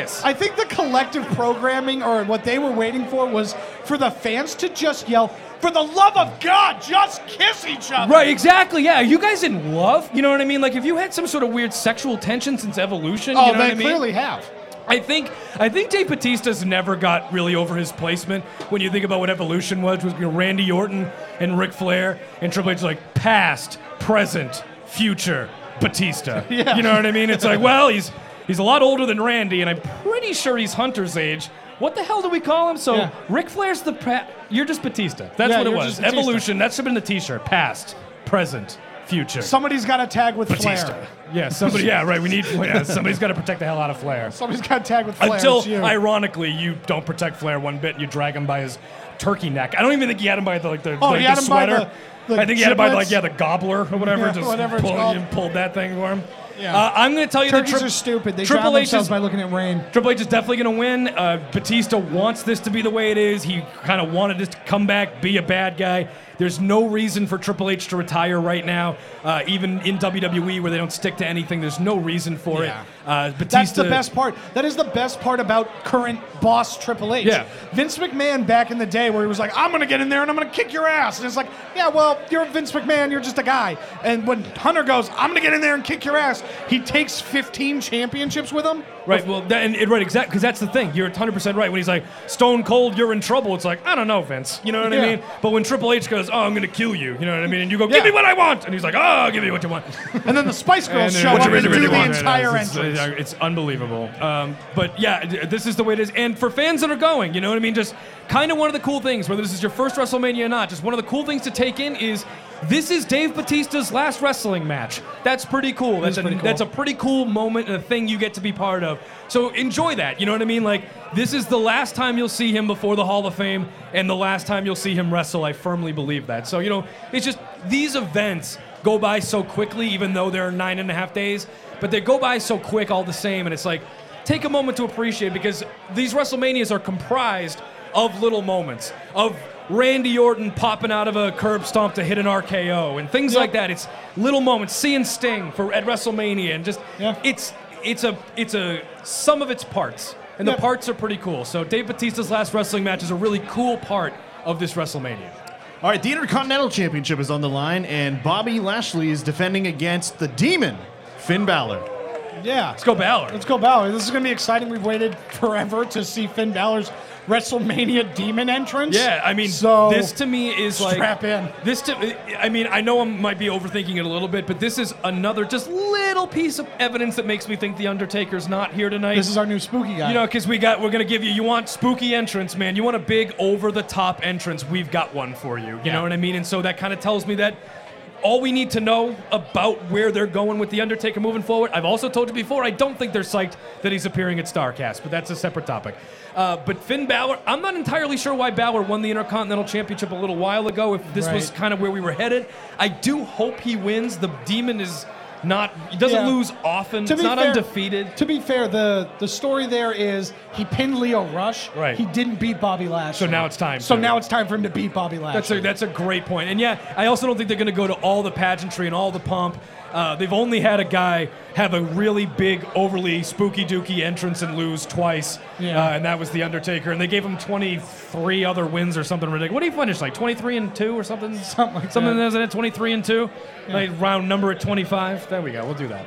circus. I think the collective programming, or what they were waiting for, was for the fans to just yell, "For the love of God, just kiss each other!" Right, exactly, yeah. Are you guys in love? You know what I mean? Like, if you had some sort of weird sexual tension since Evolution, Oh, you know they what I mean? clearly have. I think I think Dave Bautista's never got really over his placement when you think about what Evolution was, was you know, Randy Orton and Ric Flair, and Triple H like past, present, future Batista. Yeah. You know what I mean? It's like, well, he's he's a lot older than Randy, and I'm pretty sure he's Hunter's age. What the hell do we call him? So Yeah. Ric Flair's the pa- you're just Batista. That's Yeah, what it you're was. just Batista. Evolution. That should have been the T-shirt. Past, present, future. Somebody's got to tag with Batista. Flair. Yeah, somebody. Yeah, right. We need. Yeah, somebody's got to protect the hell out of Flair. Somebody's got to tag with Flair. Until, It's you. ironically, you don't protect Flair one bit. You drag him by his turkey neck. I don't even think he had him by the like the, Oh, like, he had the him by sweater. the- the I think he had him by like giblets? yeah the gobbler or whatever. Yeah, just whatever it's pulled, called. you pulled that thing for him. Yeah. Uh, I'm going to tell you Turkeys that tri- are stupid. They Triple drown H themselves is by looking at rain. Triple H is definitely going to win. Uh, Batista wants this to be the way it is. He kind of wanted this to come back, be a bad guy. There's no reason for Triple H to retire right now, uh, even in W W E where they don't stick to anything. There's no reason for Yeah. it. Uh, Batista, That's the best part. That is the best part about current boss Triple H. Yeah. Vince McMahon back in the day where he was like, I'm going to get in there and I'm going to kick your ass. And it's like, yeah, well, you're Vince McMahon. You're just a guy. And when Hunter goes, I'm going to get in there and kick your ass, he takes fifteen championships with him. Right, well, that, and, and right, exactly, because that's the thing. You're one hundred percent right. When he's like, Stone Cold, you're in trouble, it's like, I don't know, Vince. You know what Yeah. I mean? But when Triple H goes, oh, I'm going to kill you, you know what I mean? And you go, give Yeah. me what I want. And he's like, oh, I'll give you what you want. And then the Spice Girls And show then what up you and really, do really the want. entire it's, entrance. It's, it's unbelievable. Um, but yeah, d- this is the way it is. And for fans that are going, you know what I mean? Just kind of one of the cool things, whether this is your first WrestleMania or not, just one of the cool things to take in is this is Dave Bautista's last wrestling match. That's pretty cool. That's a, pretty cool. that's a pretty cool moment and a thing you get to be part of. So enjoy that. You know what I mean? Like, this is the last time you'll see him before the Hall of Fame and the last time you'll see him wrestle. I firmly believe that. So, you know, it's just these events go by so quickly, even though they're nine and a half days, but they go by so quick all the same. And it's like, take a moment to appreciate, because these WrestleManias are comprised of little moments, of Randy Orton popping out of a curb stomp to hit an R K O and things Yep. like that. It's little moments. Seeing Sting for at WrestleMania, and just Yeah. it's it's a it's a sum of its parts, and the Yep. parts are pretty cool. So Dave Bautista's last wrestling match is a really cool part of this WrestleMania. All right, the Intercontinental Championship is on the line, and Bobby Lashley is defending against the Demon, Finn Balor. Yeah. Let's go Balor. Let's go Balor. This is going to be exciting. We've waited forever to see Finn Balor's WrestleMania Demon entrance. Yeah, I mean, so this to me is like strap in. This to, I mean, I know I might be overthinking it a little bit, but this is another just little piece of evidence that makes me think the Undertaker's not here tonight. This is our new spooky guy. You know, because we got, we're gonna give you. You want spooky entrance, man. You want a big over-the-top entrance. We've got one for you. You Yeah. know what I mean? And so that kind of tells me that all we need to know about where they're going with the Undertaker moving forward. I've also told you before, I don't think they're psyched that he's appearing at StarCast, but that's a separate topic. Uh, but Finn Balor, I'm not entirely sure why Balor won the Intercontinental Championship a little while ago. If this was Right. kind of where we were headed, I do hope he wins. The Demon is not. He doesn't Yeah. lose often. To It's be not fair- undefeated. To be fair, the, the story there is he pinned Leo Rush. Right. He didn't beat Bobby Lashley. So now it's time So to. now it's time for him to beat Bobby Lashley. That's a, that's a great point. And yeah, I also don't think they're going to go to all the pageantry and all the pomp. Uh, they've only had a guy have a really big, overly spooky dooky entrance and lose twice. Yeah. Uh, and that was The Undertaker. And they gave him twenty-three other wins or something ridiculous. What did he finish, like twenty-three and two or something? Something like Something that. that's in it, twenty-three and two? Like round number at twenty-five? There we go. We'll do that.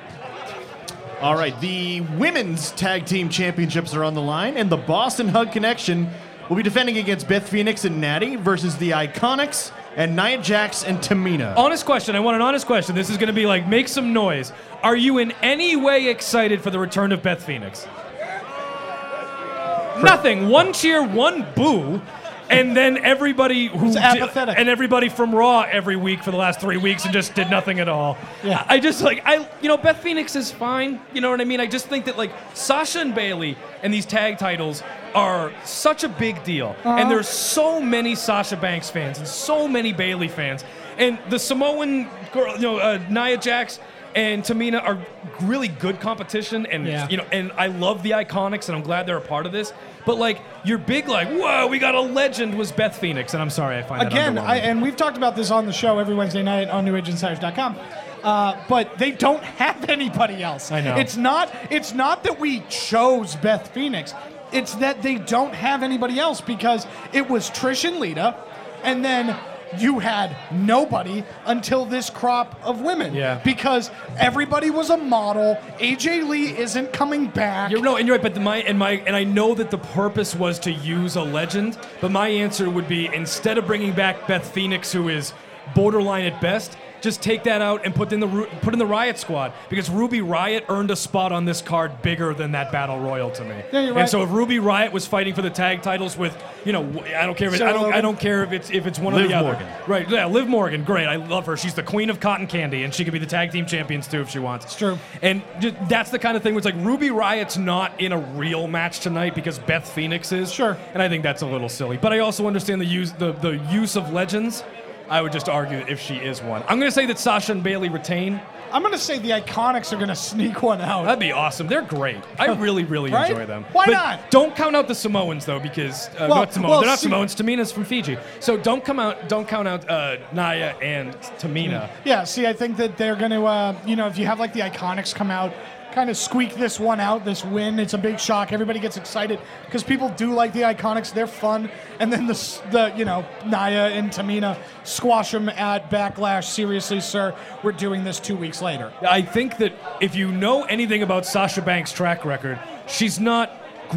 All right, the Women's Tag Team Championships are on the line, and the Boston Hug Connection will be defending against Beth Phoenix and Natty versus the Iconics and Nia Jax and Tamina. Honest question. I want an honest question. This is going to be like, make some noise. Are you in any way excited for the return of Beth Phoenix? Nothing. One cheer, one boo, and then everybody who It's di- apathetic. and everybody from Raw every week for the last three weeks and just did nothing at all. Yeah. I just like I you know Beth Phoenix is fine. You know what I mean? I just think that like Sasha and Bailey and these tag titles are such a big deal, Uh-huh. and there's so many Sasha Banks fans and so many Bailey fans, and the Samoan girl, you know, uh, Nia Jax and Tamina are really good competition, and Yeah. you know, and I love the Iconics, and I'm glad they're a part of this. But like, your big like, whoa, we got a legend was Beth Phoenix, and I'm sorry, I find Again, that I, underwhelming. and we've talked about this on the show every Wednesday night on New Age Insiders dot com. Uh, but they don't have anybody else. I know. It's not. It's not that we chose Beth Phoenix. It's that they don't have anybody else because it was Trish and Lita, and then you had nobody until this crop of women. Yeah. Because everybody was a model. A J Lee isn't coming back. You're, no, and you're right. But the, my and my and I know that the purpose was to use a legend. But my answer would be instead of bringing back Beth Phoenix, who is borderline at best, just take that out and put in the Ru- put in the Riot Squad because Ruby Riot earned a spot on this card bigger than that Battle Royal to me. Yeah, you're right. And so if Ruby Riot was fighting for the tag titles with, you know, I don't care if it, I don't I don't care if it's if it's one Liv or the Morgan. other. Right? Yeah, Liv Morgan, great. I love her. She's the queen of cotton candy, and she could be the tag team champions too if she wants. It's true. And just, that's the kind of thing where it's like Ruby Riot's not in a real match tonight because Beth Phoenix is. Sure. And I think that's a little silly. But I also understand the use the, the use of legends. I would just argue that if she is one. I'm going to say that Sasha and Bayley retain. I'm going to say the Iconics are going to sneak one out. That'd be awesome. They're great. I really, really Right? enjoy them. Why but not? Don't count out the Samoans though, because uh, Well- not Samoans. well, They're not see- Samoans. Tamina's from Fiji, so don't come out. Don't count out uh, Naya and Tamina. Yeah, see, I think that they're going to, uh, you know, if you have like the Iconics come out, kind of squeak this one out, this win, it's a big shock. Everybody gets excited because people do like the Iconics. They're fun. And then the, s- the you know, Naya and Tamina squash them at Backlash. Seriously, sir, we're doing this two weeks later. I think that if you know anything about Sasha Banks' track record, she's not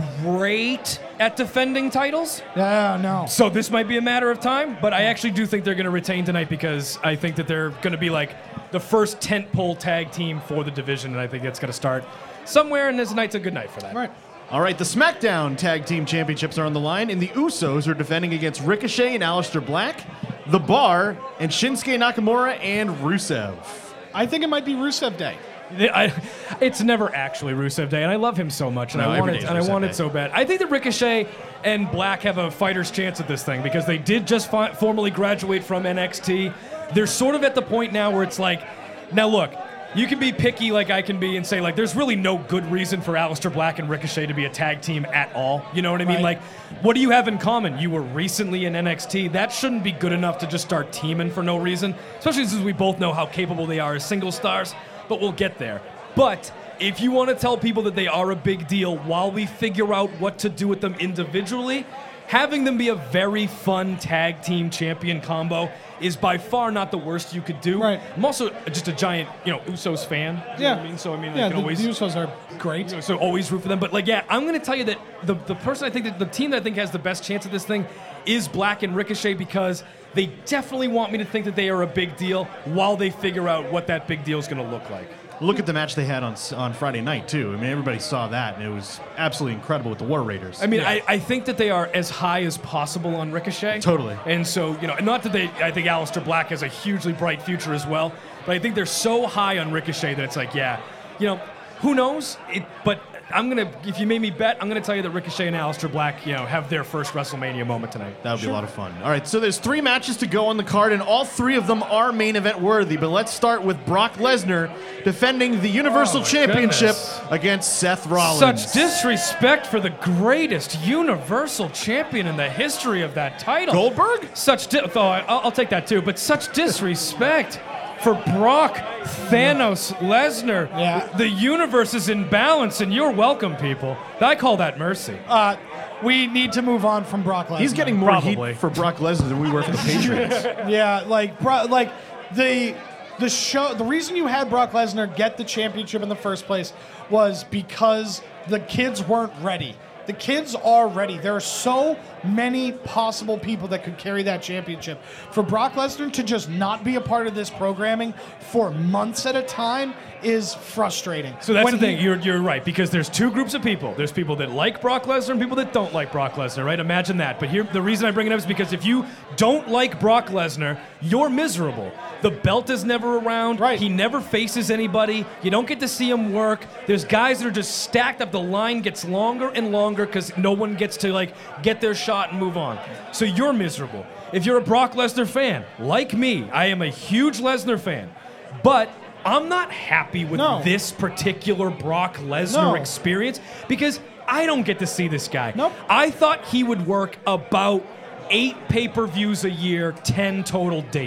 great at defending titles. Yeah, no. So this might be a matter of time, but I actually do think they're going to retain tonight because I think that they're going to be like the first tentpole tag team for the division, and I think that's going to start somewhere, and this night's a good night for that. Right. All right, the SmackDown Tag Team Championships are on the line, and the Usos are defending against Ricochet and Aleister Black, The Bar, and Shinsuke Nakamura and Rusev. I think it might be Rusev Day. I, it's never actually Rusev Day, and I love him so much, and No, I every want it, day's and I Rusev want Day. it so bad. I think that Ricochet and Black have a fighter's chance at this thing because they did just fi- formally graduate from N X T. They're sort of at the point now where it's like, now look, you can be picky like I can be and say, like, there's really no good reason for Aleister Black and Ricochet to be a tag team at all. You know what I mean? Right. Like, what do you have in common? You were recently in N X T. That shouldn't be good enough to just start teaming for no reason, especially since we both know how capable they are as single stars, but we'll get there. But if you want to tell people that they are a big deal while we figure out what to do with them individually, having them be a very fun tag team champion combo is by far not the worst you could do. Right. I'm also just a giant, you know, Usos fan. You Yeah. know what I mean? So I mean, I Yeah, can the, always the Usos are great. so always root for them. But like, yeah, I'm going to tell you that the the person I think that the team that I think has the best chance at this thing is Black and Ricochet because they definitely want me to think that they are a big deal while they figure out what that big deal is going to look like. Look at the match they had on on Friday night, too. I mean, everybody saw that, and it was absolutely incredible with the War Raiders. I mean, I, I think that they are as high as possible on Ricochet. Totally. And so, you know, not that they, I think Aleister Black has a hugely bright future as well, but I think they're so high on Ricochet that it's like, yeah, you know, who knows? It, but I'm going to, if you made me bet, I'm going to tell you that Ricochet and Aleister Black, you know, have their first WrestleMania moment tonight. That would be a lot of fun. All right, so there's three matches to go on the card, and all three of them are main event worthy. But let's start with Brock Lesnar defending the Universal Oh, my Championship goodness. against Seth Rollins. Such disrespect for the greatest Universal Champion in the history of that title. Goldberg? Such, di- oh, I'll, I'll take that too, but such disrespect for Brock Thanos Lesnar. Yeah. The universe is in balance, and you're welcome, people. I call that mercy. Uh, we need to move on from Brock Lesnar. He's getting more Probably. heat for Brock Lesnar than we were for the Patriots. Yeah, like Bro- like the the show. The reason you had Brock Lesnar get the championship in the first place was because the kids weren't ready. The kids are ready. There are so many possible people that could carry that championship. For Brock Lesnar to just not be a part of this programming for months at a time is frustrating. So that's When the thing. he- You're you're right because there's two groups of people. There's people that like Brock Lesnar and people that don't like Brock Lesnar. Right? Imagine that. But here, the reason I bring it up is because if you don't like Brock Lesnar, you're miserable. The belt is never around. Right. He never faces anybody. You don't get to see him work. There's guys that are just stacked up. The line gets longer and longer because no one gets to like get their shot and move on. So you're miserable. If you're a Brock Lesnar fan, like me, I am a huge Lesnar fan, but I'm not happy with No. this particular Brock Lesnar No. experience because I don't get to see this guy. Nope. I thought he would work about eight pay-per-views a year, ten total dates.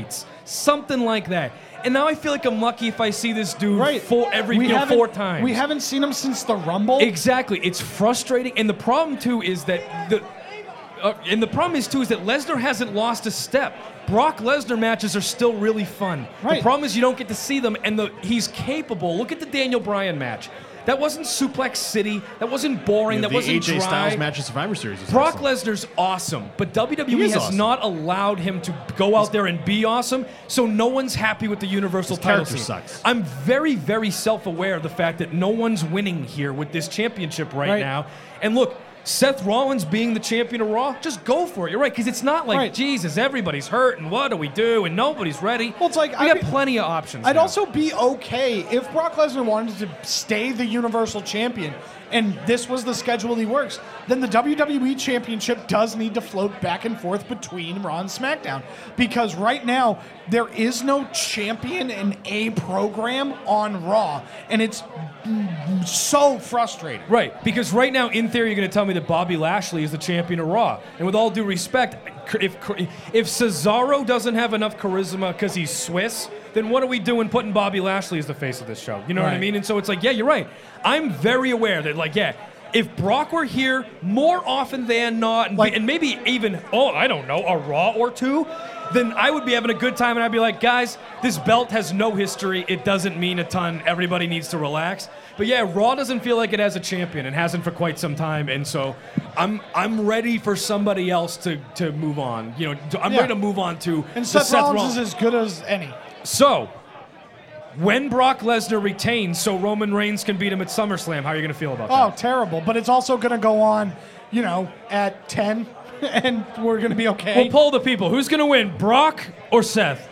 something like that. And now I feel like I'm lucky if I see this dude Right. four, every We you know, haven't- four times. We haven't seen him since the Rumble. Exactly. It's frustrating. And the problem, too, is that the. Uh, and the problem is, too, is that Lesnar hasn't lost a step. Brock Lesnar matches are still really fun. Right. The problem is you don't get to see them, and the he's capable. Look at the Daniel Bryan match. That wasn't Suplex City. That wasn't boring. Yeah, that the wasn't A J dry. Styles match at Survivor Series. Was Brock awesome. Lesnar's awesome, but W W He E is has awesome. not allowed him to go out there and be awesome, so no one's happy with the Universal His title character scene. sucks. I'm very, very self-aware of the fact that no one's winning here with this championship right, Right. now. And look, Seth Rollins being the champion of Raw, just go for it. You're right, because it's not like, Right. Jesus, everybody's hurt, and what do we do? And nobody's ready. Well, it's like, we I'd got be- plenty of options I'd now. also be okay if Brock Lesnar wanted to stay the Universal Champion and this was the schedule he works, then the W W E Championship does need to float back and forth between Raw and SmackDown. Because right now, there is no champion in a program on Raw. And it's mm, so frustrating. Right, because right now, in theory, you're going to tell me that Bobby Lashley is the champion of Raw. And with all due respect, if if Cesaro doesn't have enough charisma because he's Swiss, then what are we doing putting Bobby Lashley as the face of this show? You know what I Right. mean? And so it's like, yeah, you're right. I'm very aware that, like, yeah, if Brock were here more often than not, and, Like- and maybe even, oh, I don't know, a Raw or two, then I would be having a good time and I'd be like, guys, this belt has no history. It doesn't mean a ton. Everybody needs to relax. But yeah, Raw doesn't feel like it has a champion and hasn't for quite some time. And so I'm I'm ready for somebody else to, to move on. You know, I'm Yeah. ready to move on to And the Seth, Seth Rollins Rollins. is as good as any. So, when Brock Lesnar retains so Roman Reigns can beat him at SummerSlam, how are you going to feel about Oh, that? terrible. But it's also going to go on, you know, at ten, and we're going to be okay. We'll poll the people. Who's going to win, Brock or Seth?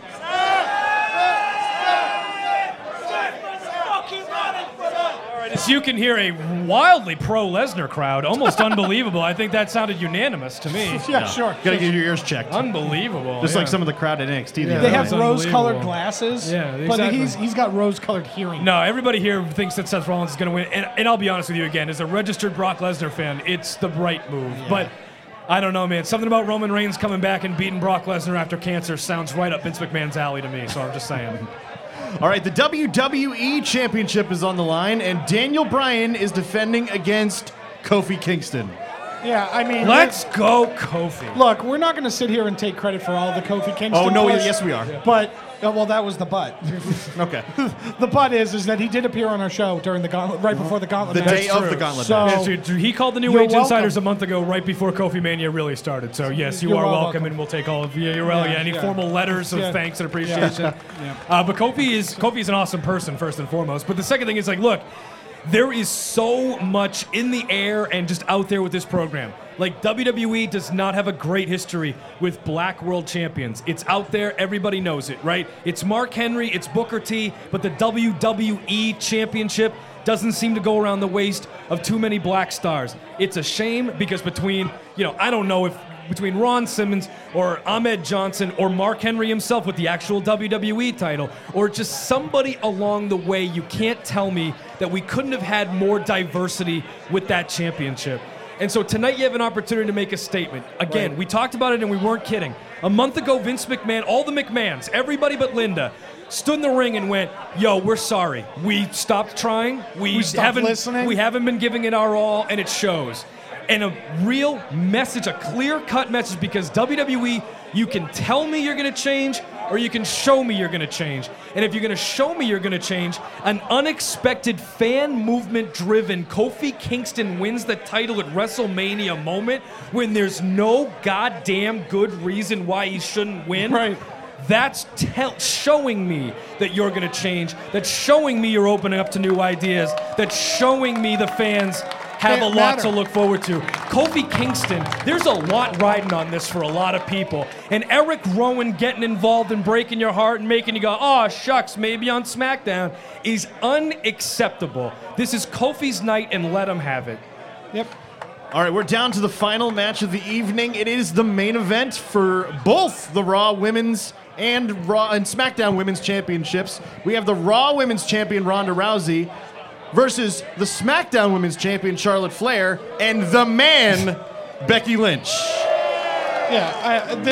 As you can hear, a wildly pro-Lesnar crowd, almost unbelievable. I think that sounded unanimous to me. yeah, sure. Gotta get your ears checked. Unbelievable. Just yeah. like some of the crowd at N X T. the They other have night. rose-colored unbelievable. glasses, Yeah, but exactly. he's he's got rose-colored hearing. No, everybody here thinks that Seth Rollins is going to win. And, and I'll be honest with you again, as a registered Brock Lesnar fan, it's the right move. But I don't know, man. Something about Roman Reigns coming back and beating Brock Lesnar after cancer sounds right up Vince McMahon's alley to me. So I'm just saying. All right, the W W E Championship is on the line, and Daniel Bryan is defending against Kofi Kingston. Yeah, I mean, Let's go, Kofi. look. We're not going to sit here and take credit for all the Kofi Kingston. Oh, no, push, yes, we are. But uh, well, that was the but. Okay. the but is is that he did appear on our show during the gauntlet, right before the gauntlet. The match. day of the gauntlet So- match. Yeah, so he called the New You're Age Insiders welcome. a month ago, right before Kofi Mania really started. So yes, you You're are well welcome, welcome. and we'll take all of you. You're welcome. Yeah, Any yeah. formal letters of Yeah. thanks and appreciation. Yeah. Uh, but Kofi is Kofi is an awesome person first and foremost. But the second thing is like, look, there is so much in the air and just out there with this program. Like W W E does not have a great history with black world champions. It's out there, everybody knows it, right? It's Mark Henry, it's Booker T, but the W W E Championship doesn't seem to go around the waist of too many black stars. It's a shame because between, you know, I don't know if between Ron Simmons or Ahmed Johnson or Mark Henry himself with the actual W W E title, or just somebody along the way, you can't tell me that we couldn't have had more diversity with that championship. And so tonight you have an opportunity to make a statement. Again, Right. we talked about it and we weren't kidding. A month ago, Vince McMahon, all the McMahons, everybody but Linda, stood in the ring and went, yo, we're sorry. We stopped trying. We, We stopped haven't listening. We haven't been giving it our all, and it shows. And a real message, a clear-cut message, because W W E, you can tell me you're going to change, or you can show me you're going to change. And if you're going to show me you're going to change, an unexpected fan movement-driven Kofi Kingston wins the title at WrestleMania moment when there's no goddamn good reason why he shouldn't win. Right. That's tell, showing me that you're going to change. That's showing me you're opening up to new ideas. That's showing me the fans have Can't a lot matter. to look forward to. Kofi Kingston, there's a lot riding on this for a lot of people. And Eric Rowan getting involved and breaking your heart and making you go, oh, shucks, maybe on SmackDown is unacceptable. This is Kofi's night, and let him have it. Yep. All right, we're down to the final match of the evening. It is the main event for both the Raw Women's and Raw and SmackDown Women's Championships. We have the Raw Women's Champion Ronda Rousey versus the SmackDown Women's Champion Charlotte Flair and the man Becky Lynch. Yeah. I, this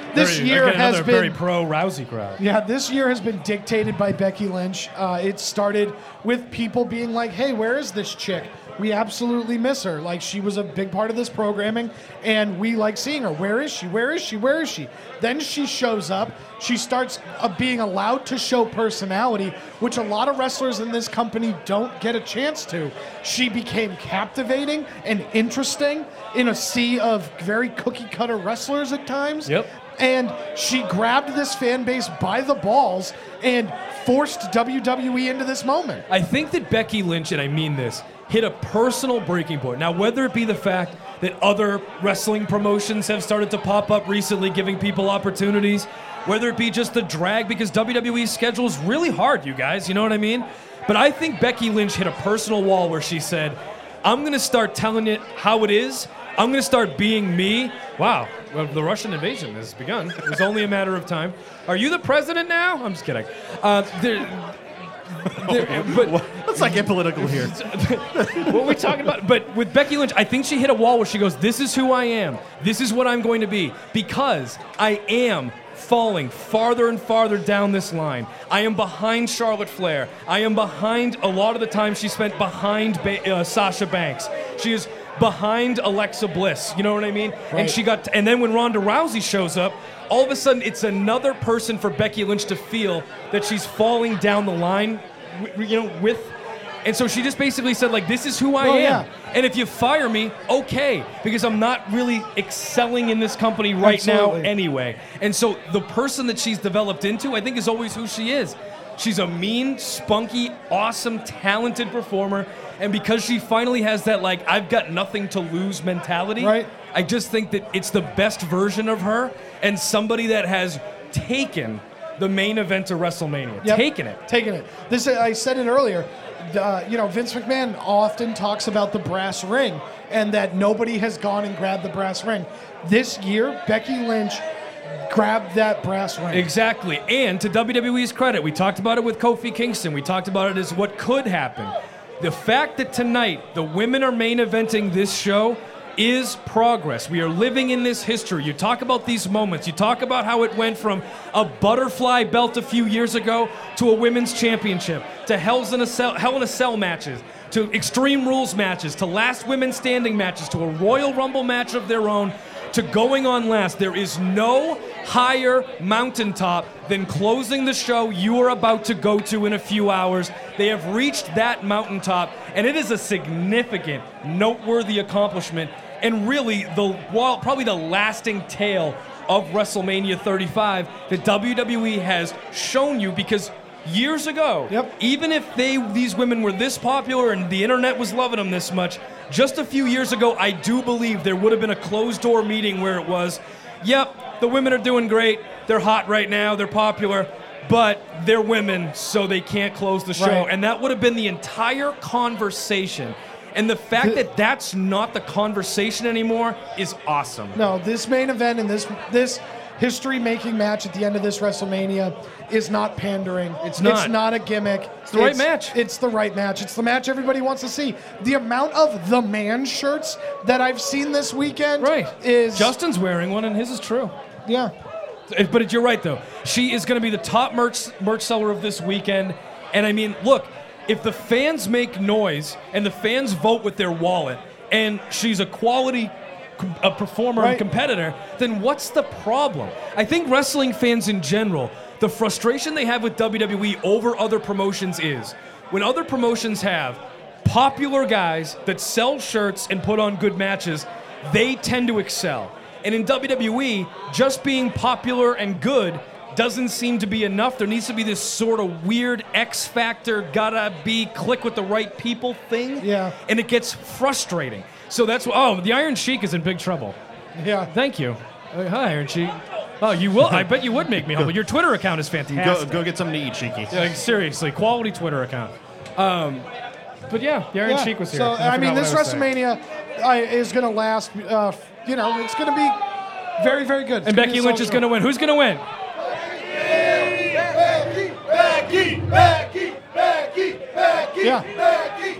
this Very- year again, has another been very pro Rousey crowd. Yeah, this year has been dictated by Becky Lynch. Uh, it started with people being like, hey, where is this chick? We absolutely miss her. Like, she was a big part of this programming, and we like seeing her. Where is she? Where is she? Where is she? Then she shows up. She starts uh, being allowed to show personality, which a lot of wrestlers in this company don't get a chance to. She became captivating and interesting in a sea of very cookie-cutter wrestlers at times. Yep. And she grabbed this fan base by the balls and forced W W E into this moment. I think that Becky Lynch, and I mean this, hit a personal breaking point. Now, whether it be the fact that other wrestling promotions have started to pop up recently, giving people opportunities, whether it be just the drag, because W W E's schedule is really hard, you guys, you know what I mean? But I think Becky Lynch hit a personal wall where she said, I'm going to start telling it how it is. I'm going to start being me. Wow, well, the Russian invasion has begun. It's only a matter of time. Are you the president now? I'm just kidding. Uh, there, there, but let's not get political here. What are we talking about? But with Becky Lynch, I think she hit a wall where she goes, this is who I am. This is what I'm going to be. Because I am falling farther and farther down this line. I am behind Charlotte Flair. I am behind, a lot of the time she spent behind ba- uh, Sasha Banks. She is behind Alexa Bliss, you know what I mean? Right. And she got, and then when Ronda Rousey shows up, all of a sudden it's another person for Becky Lynch to feel that she's falling down the line, w- you know, with. And so she just basically said, like, this is who I Well, am. yeah. And if you fire me, okay, because I'm not really excelling in this company right Absolutely. now anyway. And so the person that she's developed into, I think, is always who she is. She's a mean, spunky, awesome, talented performer. And because she finally has that, like, I've got nothing to lose mentality, Right. I just think that it's the best version of her and somebody that has taken the main event of WrestleMania. Yep. Taken it. Taking it. This I said it earlier. Uh, you know, Vince McMahon often talks about the brass ring and that nobody has gone and grabbed the brass ring. This year, Becky Lynch grabbed that brass ring. Exactly. And to W W E's credit, we talked about it with Kofi Kingston. We talked about it as what could happen. The fact that tonight the women are main eventing this show is progress. We are living in this history. You talk about these moments. You talk about how it went from a butterfly belt a few years ago to a women's championship, to Hell's in a Cell, Hell in a Cell matches, to Extreme Rules matches, to last women standing matches, to a Royal Rumble match of their own, to going on last. There is no higher mountaintop than closing the show you are about to go to in a few hours. They have reached that mountaintop, and it is a significant, noteworthy accomplishment, and really the well, probably the lasting tale of WrestleMania thirty-five that W W E has shown you, because years ago, Yep. even if they these women were this popular and the internet was loving them this much, just a few years ago, I do believe there would have been a closed-door meeting where it was, yep, the women are doing great, they're hot right now, they're popular, but they're women, so they can't close the show. Right. And that would have been the entire conversation. And the fact that that's not the conversation anymore is awesome. No, this main event and this this history-making match at the end of this WrestleMania is not pandering. It's not. It's not a gimmick. It's the right match. It's the right match. It's the match everybody wants to see. The amount of the man shirts that I've seen this weekend Right. is Justin's wearing one, and his is true. yeah. But you're right, though. She is going to be the top merch merch seller of this weekend. And I mean, look, if the fans make noise and the fans vote with their wallet, and she's a quality a performer Right. and competitor, then what's the problem? I think wrestling fans in general, the frustration they have with W W E over other promotions is when other promotions have popular guys that sell shirts and put on good matches, they tend to excel. And in W W E, just being popular and good doesn't seem to be enough. There needs to be this sort of weird X factor, gotta be click with the right people thing. Yeah. And it gets frustrating. So that's why, oh, the Iron Sheik is in big trouble. Yeah. Thank you. Uh, hi, Iron Sheik. Oh, you will? I bet you would make me humble. Your Twitter account is Go, fantastic. go get something to eat, Cheeky. Yeah, like, seriously, quality Twitter account. Um, but yeah, the Iron Yeah. Sheik was here. So, I, mean, forgot this what I was saying. WrestleMania uh, is going to last, uh, you know, it's going to be very, very good. It's And gonna Becky be a Lynch solid is going to show. win. Who's going to win? Becky, Becky, Becky, Becky, Becky, Yeah. Becky, Becky.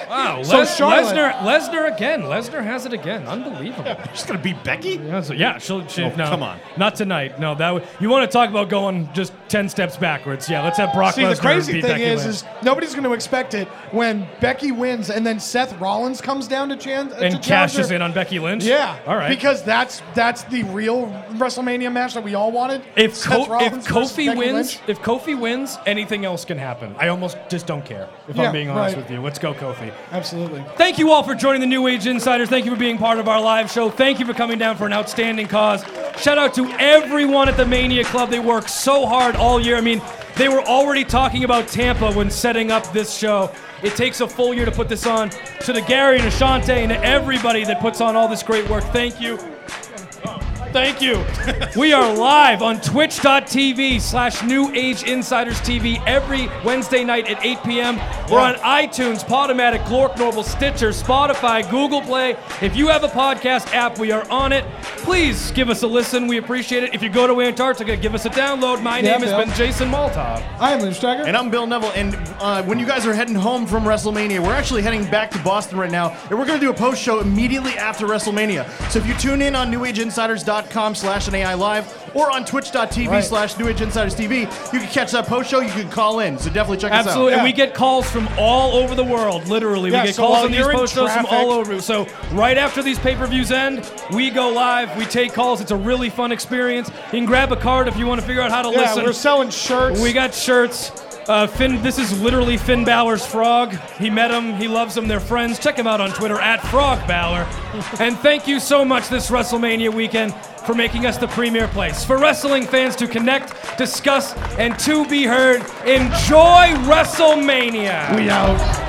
Wow, So Les- Charlotte- Lesnar, Lesnar again. Lesnar has it again. Unbelievable. She's gonna beat Becky? Yeah, so, yeah she'll, she, Oh, no, come on. Not tonight. No, that w- you want to talk about going just ten steps backwards. Yeah, let's have Brock See, Lesnar the crazy beat thing Becky is, Lynch. is nobody's going to expect it when Becky wins and then Seth Rollins comes down to Chan and to cashes challenge her. in on Becky Lynch. Yeah, all right. Because that's that's the real WrestleMania match that we all wanted. If, Seth Co- if Rollins versus Kofi Becky wins, Lynch. if Kofi wins, anything else can happen. I almost just don't care. If Yeah, I'm being honest right. with you, let's go, Kofi. Absolutely. Thank you all for joining the New Age Insiders. Thank you for being part of our live show. Thank you for coming down for an outstanding cause. Shout out to everyone at the Mania Club. They worked so hard all year. I mean, they were already talking about Tampa when setting up this show. It takes a full year to put this on. To the Gary and Ashante and to everybody that puts on all this great work, thank you. Thank you. We are live on twitch.tv slash New Age Insiders T V every Wednesday night at eight p.m. We're on iTunes, Podomatic, Glork Normal, Stitcher, Spotify, Google Play. If you have a podcast app, we are on it. Please give us a listen. We appreciate it. If you go to Antarctica, give us a download. My Yeah, name has Bill. been Jason Maltov. I am Lynn Steiger. And I'm Bill Neville. And uh, when you guys are heading home from WrestleMania, we're actually heading back to Boston right now. And we're going to do a post show immediately after WrestleMania. So if you tune in on new age insiders dot com slash N A I Live or on twitch.tv Right. slash New Age Insiders T V, you can catch that post show. You can call in. So definitely check Absolutely, us out. and we get calls from all over the world. Literally, Yeah, we get so calls while on these you're in post shows from traffic- all over. So right after these pay-per-views end, we go live. We take calls. It's a really fun experience. You can grab a card if you want to figure out how to Yeah, listen. we're selling shirts. We got shirts. Uh, Finn, this is literally Finn Balor's frog. He met him. He loves him. They're friends. Check him out on Twitter at Frog Balor. And thank you so much this WrestleMania weekend for making us the premier place for wrestling fans to connect, discuss, and to be heard. Enjoy WrestleMania. We out.